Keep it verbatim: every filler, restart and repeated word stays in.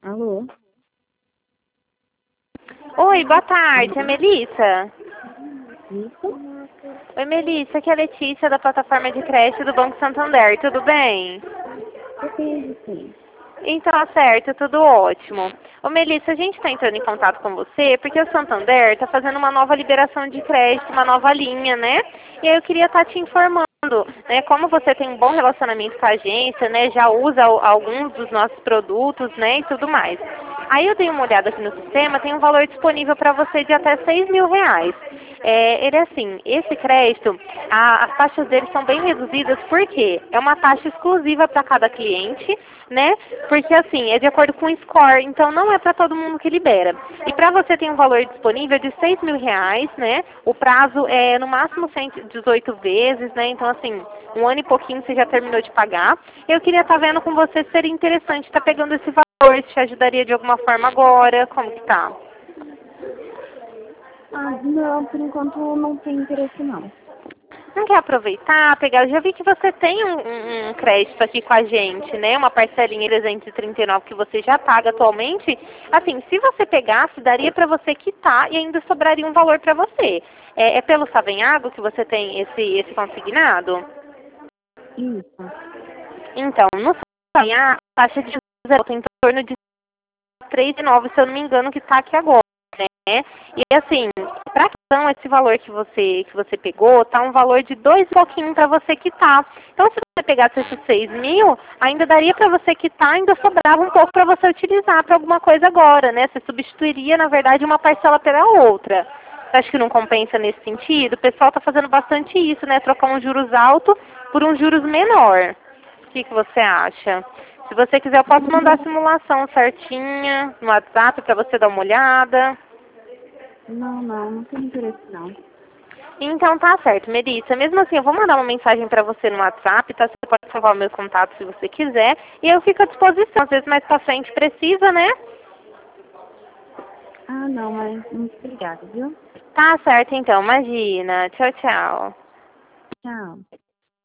Alô? Oi, boa tarde, é Melissa? Isso? Oi, Melissa, aqui é a Letícia da plataforma de crédito do Banco Santander, tudo bem? Depende, sim. Então, tá certo, tudo ótimo. Ô, Melissa, a gente está entrando em contato com você porque o Santander está fazendo uma nova liberação de crédito, uma nova linha, né? E aí eu queria estar te informando, né? Como você tem um bom relacionamento com a agência, né? Já usa al- alguns dos nossos produtos, né? E tudo mais. Aí eu dei uma olhada aqui no sistema, tem um valor disponível para você de até seis mil reais. É, ele é assim, esse crédito, a- as taxas dele são bem reduzidas, porque é uma taxa exclusiva para cada cliente, né? Porque assim, é de acordo com o score, então não é para todo mundo que libera. E para você tem um valor disponível de seis mil reais, né? O prazo é no máximo cento e dezoito vezes, né? Então assim, um ano e pouquinho você já terminou de pagar. Eu queria estar vendo com você se seria interessante estar pegando esse valor, se te ajudaria de alguma forma agora, como que tá? Ah, não, por enquanto não tem interesse, não. Não quer aproveitar, pegar? Eu já vi que você tem um, um- um crédito aqui com a gente, né? Uma parcelinha trezentos e trinta e nove que você já paga atualmente. Assim, se você pegasse, daria para você quitar e ainda sobraria um valor para você. É, é pelo Savenhago que você tem esse, esse consignado? Isso. Então, no Savenhago, a taxa de juros é em torno de três vírgula nove, se eu não me engano, que está aqui agora, né? E assim, para questão, esse valor que você, que você pegou, tá um valor de dois e pouquinho para você quitar. Então, se você pegasse esses seis mil, ainda daria para você quitar, ainda sobrava um pouco para você utilizar para alguma coisa agora, né? Você substituiria, na verdade, uma parcela pela outra. Você acha que não compensa nesse sentido? O pessoal está fazendo bastante isso, né? Trocar um juros alto por um juros menor. O que, que você acha? Se você quiser, eu posso mandar a simulação certinha no WhatsApp para você dar uma olhada. Não, não, não tem interesse, não. Então tá certo, Melissa. Mesmo assim, eu vou mandar uma mensagem para você no WhatsApp, tá? Você pode salvar meus contatos se você quiser. E eu fico à disposição. Às vezes mais pra frente precisa, né? Ah, não, mas muito obrigada, viu? Tá certo então, imagina. Tchau, tchau. Tchau.